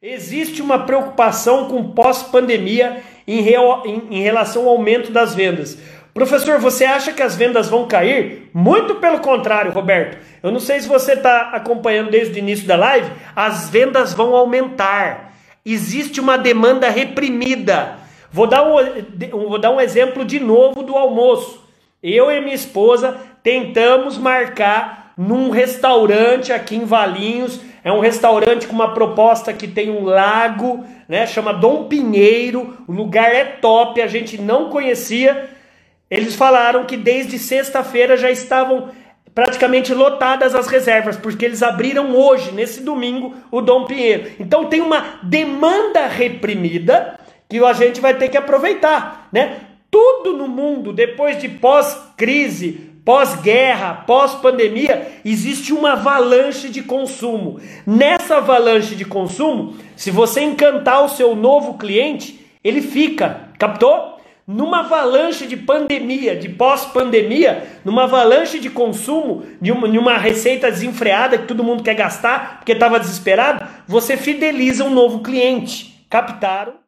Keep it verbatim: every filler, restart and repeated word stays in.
Existe uma preocupação com pós-pandemia em, em, em relação ao aumento das vendas. Professor, você acha que as vendas vão cair? Muito pelo contrário, Roberto. Eu não sei se você está acompanhando desde o início da live, as vendas vão aumentar. Existe uma demanda reprimida. Vou dar um, vou dar um exemplo de novo do almoço. Eu e minha esposa tentamos marcar num restaurante aqui em Valinhos. É um restaurante com uma proposta que tem um lago, né? Chama Dom Pinheiro. O lugar é top, a gente não conhecia. Eles falaram que desde sexta-feira já estavam praticamente lotadas as reservas, porque eles abriram hoje, nesse domingo, o Dom Pinheiro. Então tem uma demanda reprimida que a gente vai ter que aproveitar, né? Tudo no mundo, depois de pós-crise, pós-guerra, pós-pandemia, existe uma avalanche de consumo. Nessa avalanche de consumo, se você encantar o seu novo cliente, ele fica, captou? Numa avalanche de pandemia, de pós-pandemia, numa avalanche de consumo, de uma, de uma receita desenfreada que todo mundo quer gastar porque estava desesperado, você fideliza um novo cliente. Captaram?